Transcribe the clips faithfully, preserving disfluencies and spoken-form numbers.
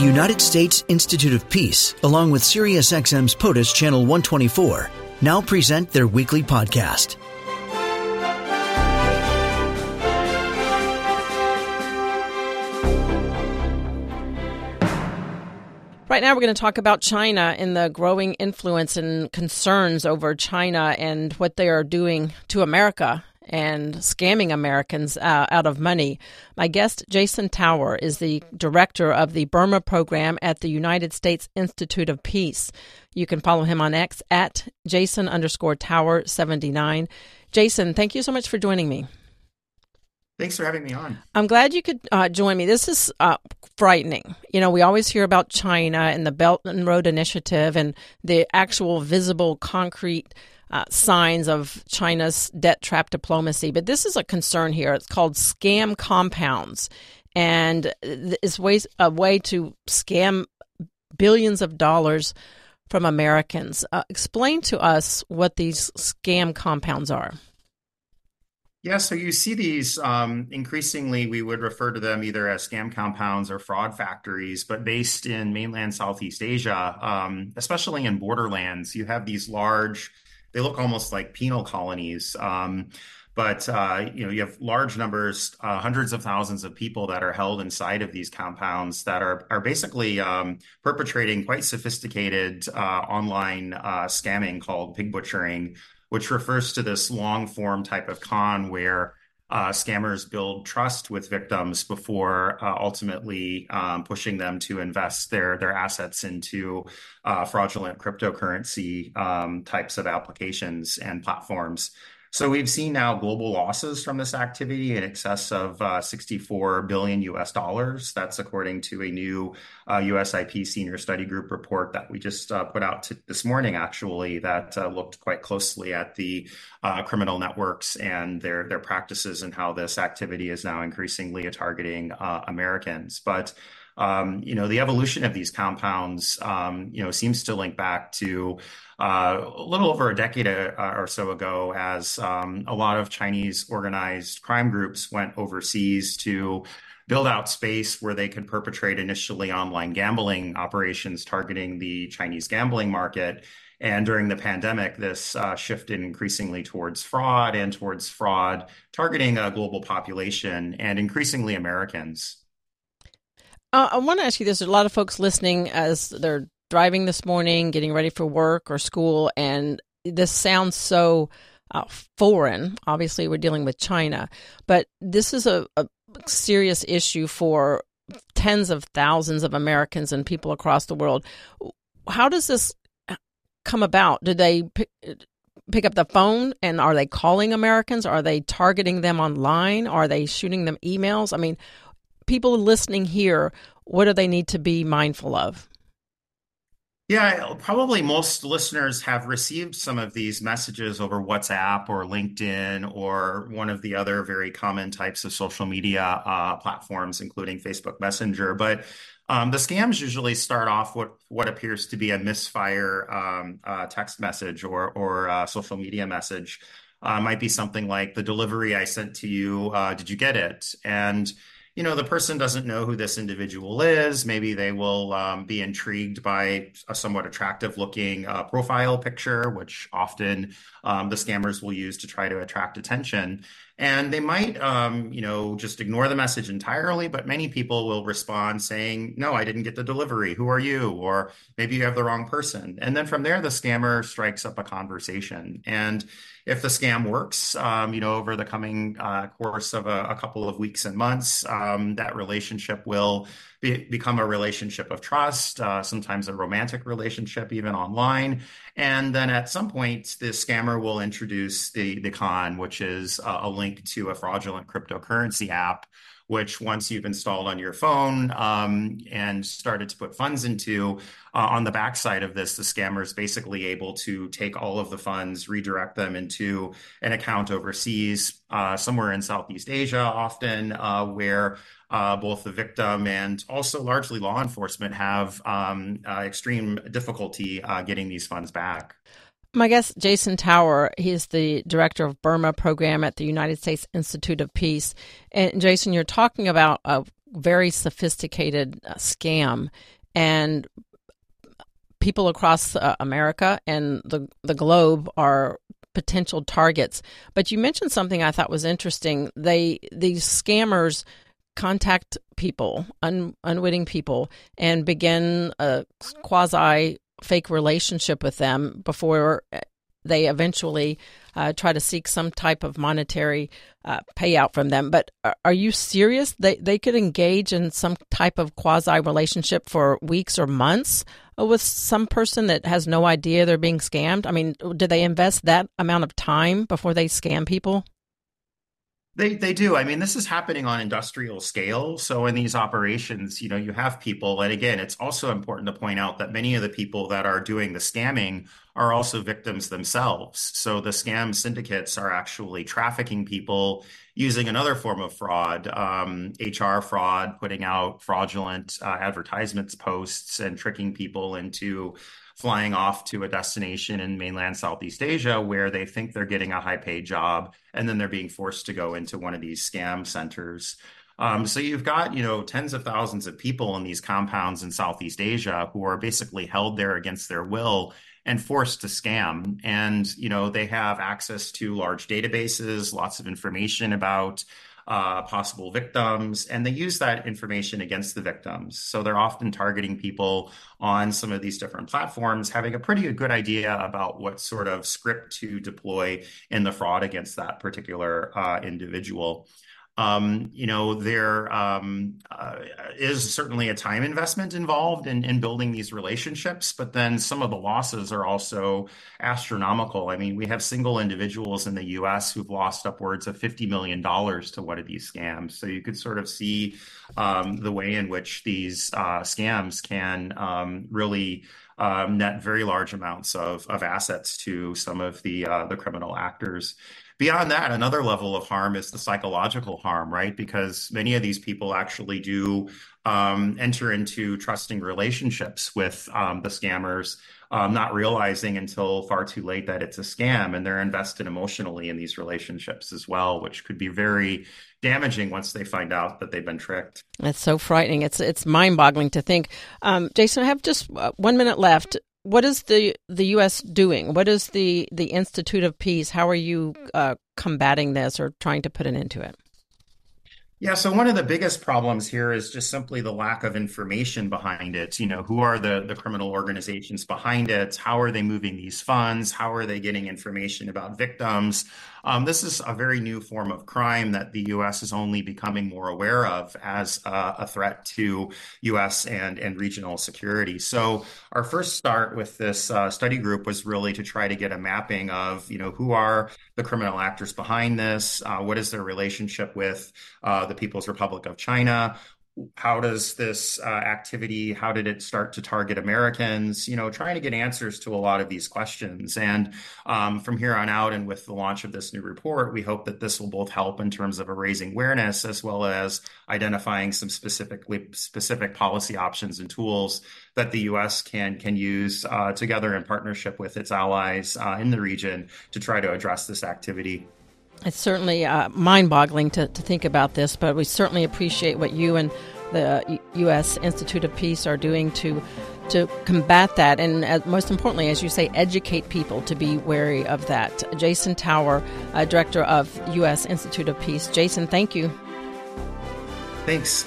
United States Institute of Peace, along with SiriusXM's POTUS Channel one twenty-four, now present their weekly podcast. Right now, we're going to talk about China and the growing influence and concerns over China and what they are doing to America and scamming Americans uh, out of money. My guest, Jason Tower, is the director of the Burma program at the United States Institute of Peace. You can follow him on X at Jason underscore Tower seventy-nine. Jason, thank you so much for joining me. Thanks for having me on. I'm glad you could uh, join me. This is uh, frightening. You know, we always hear about China and the Belt and Road Initiative and the actual visible concrete uh, signs of China's debt trap diplomacy. But this is a concern here. It's called scam compounds. And it's ways, a way to scam billions of dollars from Americans. Uh, explain to us what these scam compounds are. Yeah, so you see these um, increasingly, we would refer to them either as scam compounds or fraud factories, but based in mainland Southeast Asia, um, especially in borderlands. You have these large, they look almost like penal colonies, um, but uh, you know, you have large numbers, uh, hundreds of thousands of people that are held inside of these compounds that are are basically um, perpetrating quite sophisticated uh, online uh, scamming called pig butchering, which refers to this long-form type of con where uh, scammers build trust with victims before uh, ultimately um, pushing them to invest their, their assets into uh, fraudulent cryptocurrency um, types of applications and platforms. So we've seen now global losses from this activity in excess of uh, sixty-four billion U S dollars. That's according to a new uh, U S I P Senior Study Group report that we just uh, put out to this morning, actually, that uh, looked quite closely at the uh, criminal networks and their, their practices and how this activity is now increasingly targeting uh, Americans. But Um, you know, the evolution of these compounds, um, you know, seems to link back to uh, a little over a decade uh, or so ago, as um, a lot of Chinese organized crime groups went overseas to build out space where they could perpetrate initially online gambling operations targeting the Chinese gambling market. And during the pandemic, this uh, shifted increasingly towards fraud and towards fraud targeting a global population and increasingly Americans. Uh, I want to ask you this. There's a lot of folks listening as they're driving this morning, getting ready for work or school, and this sounds so uh, foreign. Obviously, we're dealing with China, but this is a, a serious issue for tens of thousands of Americans and people across the world. How does this come about? Do they pick, pick up the phone and are they calling Americans? Are they targeting them online? Are they shooting them emails? I mean, people listening here, what do they need to be mindful of? Yeah, probably most listeners have received some of these messages over WhatsApp or LinkedIn or one of the other very common types of social media uh, platforms, including Facebook Messenger. But um, the scams usually start off with what appears to be a misfire um, uh, text message or, or uh, social media message. Uh, might be something like, the delivery I sent to you, uh, did you get it? And you know, the person doesn't know who this individual is. Maybe they will um, be intrigued by a somewhat attractive looking uh, profile picture, which often um, the scammers will use to try to attract attention. And they might, um, you know, just ignore the message entirely, but many people will respond saying, no, I didn't get the delivery. Who are you? Or maybe you have the wrong person. And then from there, the scammer strikes up a conversation. And if the scam works, um, you know, over the coming uh, course of a, a couple of weeks and months, um, that relationship will be, become a relationship of trust, uh, sometimes a romantic relationship, even online. And then at some point, the scammer will introduce the, the con, which is a, a link to a fraudulent cryptocurrency app, which once you've installed on your phone um, and started to put funds into, uh, on the backside of this, the scammer is basically able to take all of the funds, redirect them into an account overseas, uh, somewhere in Southeast Asia, often uh, where uh, both the victim and also largely law enforcement have um, uh, extreme difficulty uh, getting these funds back. My guest, Jason Tower, he's the director of Burma program at the United States Institute of Peace. And Jason, you're talking about a very sophisticated uh, scam. and people across uh, America and the the globe are potential targets. But you mentioned something I thought was interesting. They these scammers contact people, un, unwitting people, and begin a quasi fake relationship with them before they eventually uh, try to seek some type of monetary uh, payout from them. But are, are you serious? They they could engage in some type of quasi relationship for weeks or months with some person that has no idea they're being scammed? I mean, do they invest that amount of time before they scam people? They they do. I mean, this is happening on industrial scale. So in these operations, you know, you have people, and again, it's also important to point out that many of the people that are doing the scamming are also victims themselves. So the scam syndicates are actually trafficking people using another form of fraud, um, H R fraud, putting out fraudulent uh, advertisements posts and tricking people into flying off to a destination in mainland Southeast Asia where they think they're getting a high paid job, and then they're being forced to go into one of these scam centers. Um, so you've got, you know, tens of thousands of people in these compounds in Southeast Asia who are basically held there against their will and forced to scam. And, you know, they have access to large databases, lots of information about Uh, possible victims, and they use that information against the victims. So they're often targeting people on some of these different platforms, having a pretty good idea about what sort of script to deploy in the fraud against that particular uh, individual. Um, you know, there um, uh, is certainly a time investment involved in, in building these relationships, but then some of the losses are also astronomical. I mean, we have single individuals in the U S who've lost upwards of fifty million dollars to one of these scams. So you could sort of see um, the way in which these uh, scams can um, really um, net very large amounts of, of assets to some of the uh, the criminal actors. Beyond that, another level of harm is the psychological harm, right? Because many of these people actually do um, enter into trusting relationships with um, the scammers, um, not realizing until far too late that it's a scam, and they're invested emotionally in these relationships as well, which could be very damaging once they find out that they've been tricked. That's so frightening. It's it's mind-boggling to think. Um, Jason, I have just one minute left. What is the, the U S doing? What is the, the Institute of Peace? How are you uh, combating this or trying to put an end to it? Yeah, so one of the biggest problems here is just simply the lack of information behind it. You know, who are the, the criminal organizations behind it? How are they moving these funds? How are they getting information about victims? Um, this is a very new form of crime that the U S is only becoming more aware of as uh, a threat to U S and, and regional security. So our first start with this uh, study group was really to try to get a mapping of, you know, who are the criminal actors behind this? Uh, what is their relationship with uh, the People's Republic of China? How does this uh, activity, how did it start to target Americans? You know, trying to get answers to a lot of these questions. And um, from here on out, and with the launch of this new report, we hope that this will both help in terms of raising awareness as well as identifying some specifically specific policy options and tools that the U S can can use uh, together in partnership with its allies uh, in the region to try to address this activity. It's certainly uh, mind-boggling to, to think about this, but we certainly appreciate what you and the U S Institute of Peace are doing to to combat that, and uh, most importantly, as you say, educate people to be wary of that. Jason Tower, uh, Director of U S Institute of Peace. Jason, thank you. Thanks.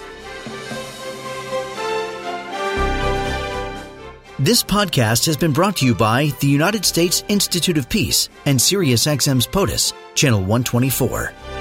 This podcast has been brought to you by the United States Institute of Peace and SiriusXM's POTUS, Channel one twenty-four.